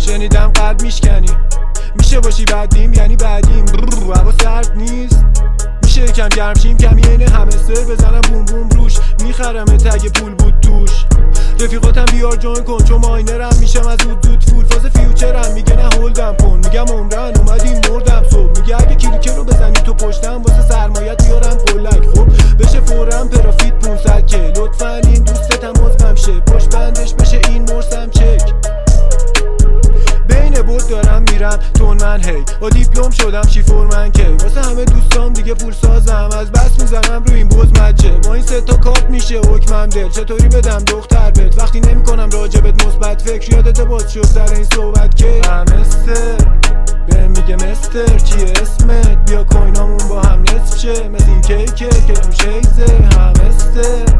شنیدم قلب میشکنی، میشه باشی بعدیم یعنی بعدیم. هوا سرد نیست، میشه یکم گرم شیم، کمی عین همستر بزنم بوم بوم روش، میخرم تگ پول بود توش. رفیقاتم بیار جوین کن چون ماینرم، میشم از زود فول فاز فیوچرم. میگه نه هولدم کن، میگم عمرن اومدیم مردم صبح. میگه اگه کلیکه رو بزنی تو پشتم واسه سرمایت بیارم قلک. خب بشه فورم پرافیت 500 که لطفا این دوستتم عضوم شه، پشت بندش بشه این مرسم چک. بین بود دارم میرم تون من هی، با دیپلم شدم شیفورمن کی، واسه همه دوستام دیگه پول سازم، از بس میزنم رو این بوز مچه. با این سه تا کارت میشه حکمم دل، چطوری بدم دختر بهت وقتی نمیکنم راجبت مثبت فکر. یادت باز شد سر این صحبت که همستر بهم میگه مستر چیه اسمت، بیا کوینامون با هم نصف شه، مثل این کیکه که تو شیزه. همستر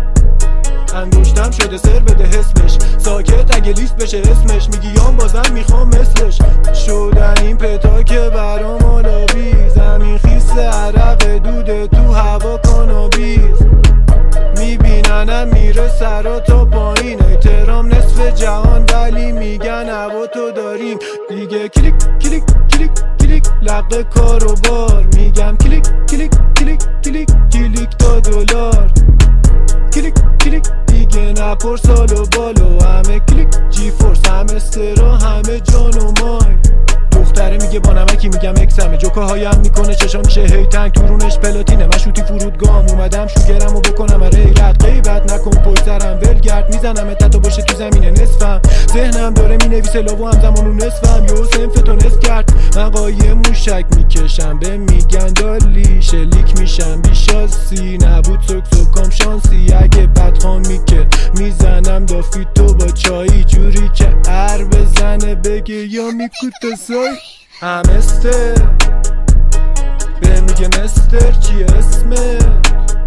انگشتم شده سر بده حسش، ساکت اگه لیست بشه اسمش، میگی یام بازم میخوام مثلش. شدن این پتا که برام آلابی، زمین خیس عرق دوده تو هوا کانابیز. میبیننم میره سرا تا پایین، احترام نصف جهان ولی میگن هوا تو داریم دیگه. کلیک کلیک کلیک کلیک لق کارو بار، میگم کلیک کلیک کلیک کلیک کلیک تا دلار. کلیک کلیک دیگه نپر سالو بالو، همه کلیک جی فورس همه استرا همه جان و مای. دختره میگه با نمکی، میگم اکسمه، جوکه هایم میکنه چشام میشه هی تنگ، تورونش پلاتینه مشروطی فرودگام. اومدم شوگرم و بکنم ریلت، غیبت نکن پشت سرم ولگرد، میزنم تتا باشه تو زمینه نصفم. ذهنم داره مینویسه لاو همزمان و نصفم، یو سنف تو نصف کرد. من قایم موشک میکشم به میگن دالی، شلیک میشم بیشاسی، نبود سکسوکام شانسی. اگه بدخوامی که میزنم دافی تو با چایی، جوری که ار بزنه بگه یا میکوت سای. همستر به میگه مستر چیه اسمت،